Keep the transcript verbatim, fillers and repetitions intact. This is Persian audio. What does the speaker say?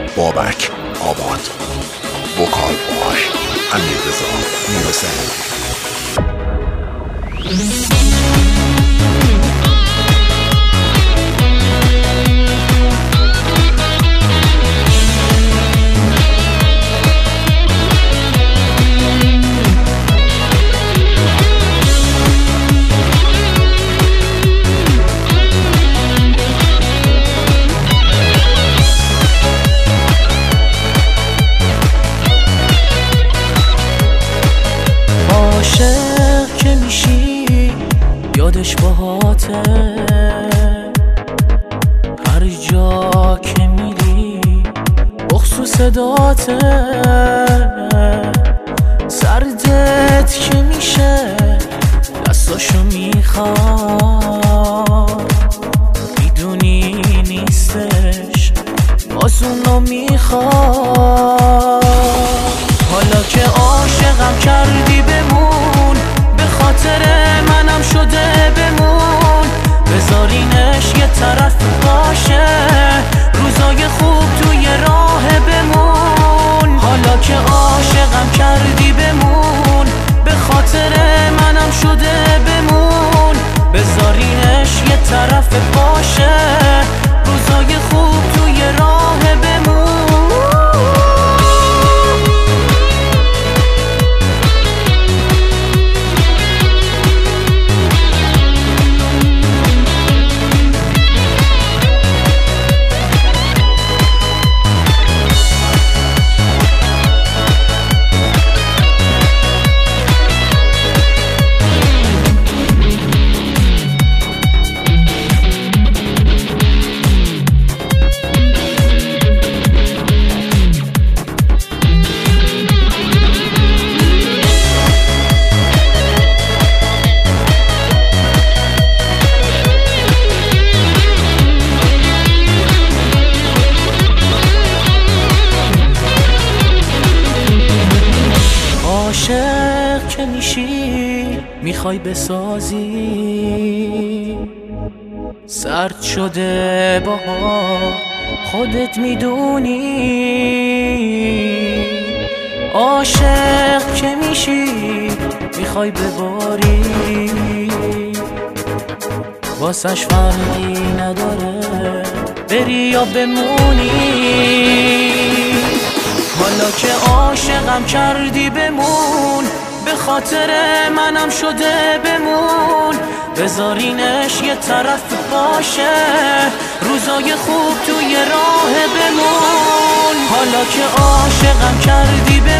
بابک آباد، وکال بای امیررضا میرزایی. عاشق که میشی یادش باهاته، هر جا که میری بخصوص صداته، سردت که میشه دستاشو میخواد، میدونی نیستش باز اونو میخواد. حالا که عاشقم کردی بمون، به خاطر منم شده بمون، بذارینش یه طرف باشه، روزای خوب توی راه بمون. حالا که عاشقم کردی بمون، به خاطر منم شده بمون، بذارینش یه طرف باشه، روزای خوب توی راه بمون. عاشق که میشی میخوای بسازی، سرد شده باها خودت میدونی. عاشق که میشی میخوای بباری، واسش فرقی نداره بری یا بمونی. حالا که عاشقم کردی بمون، به خاطر منم شده بمون، بذارینش یه طرف باشه، روزای خوب توی راه بمون. حالا که عاشقم کردی بمون،